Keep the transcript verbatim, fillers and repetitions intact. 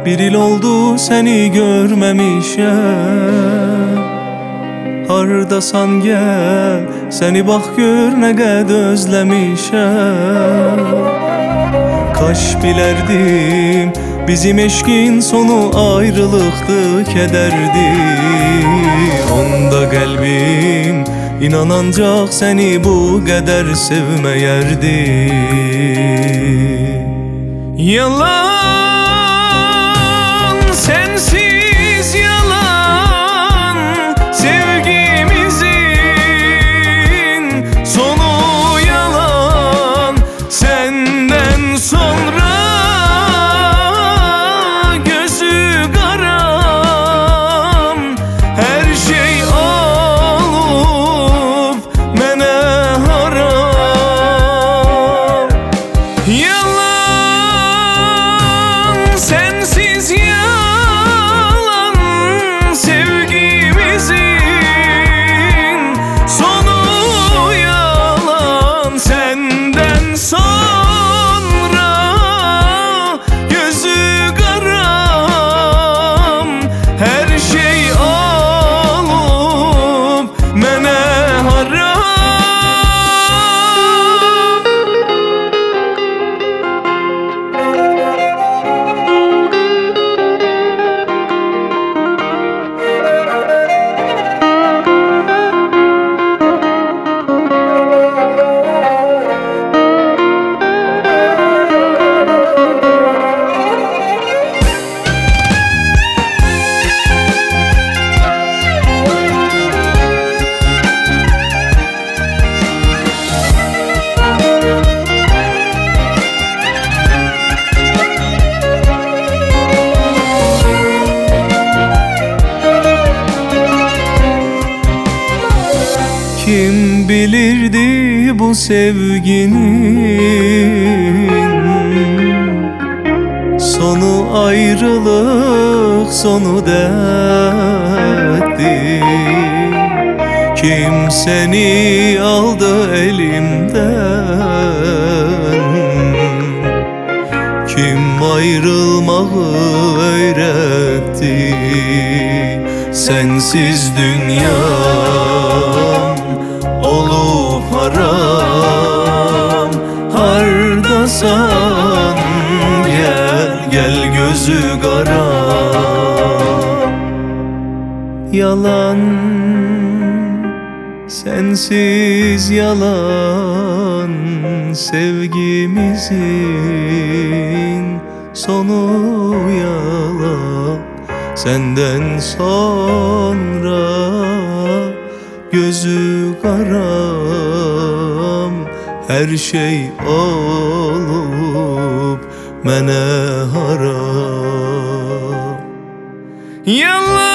Bir il oldu seni görmemişem. Hardasan gel, seni bax gör nə qəd özləmişəm. Kaş bilərdim, bizim eşkin sonu ayrılıqdı, kədərdi. Onda qəlbim inanancaq səni bu qədər sevməyərdi. Yalan, sensiz yalan, sevgimizin sonu yalan. Senden sonra gözü qaram, her şey olup mənə haram. Yalan, sensiz yalan, sevgimizin sonu yalan. Senden sonra gözü qaram, her şey olup mənə haram. Kim bilirdi bu sevginin sonu ayrılık, sonu dertti. Kim seni aldı elimden, kim ayrılmağı öğretti. Sensiz dünyam olup haram. Hardasan gel, gel gözü qaram. Yalan, sensiz yalan, sevgimizin sonu yalan. Senden sonra gözü qaram, her şey olup mənə haram. Yalan.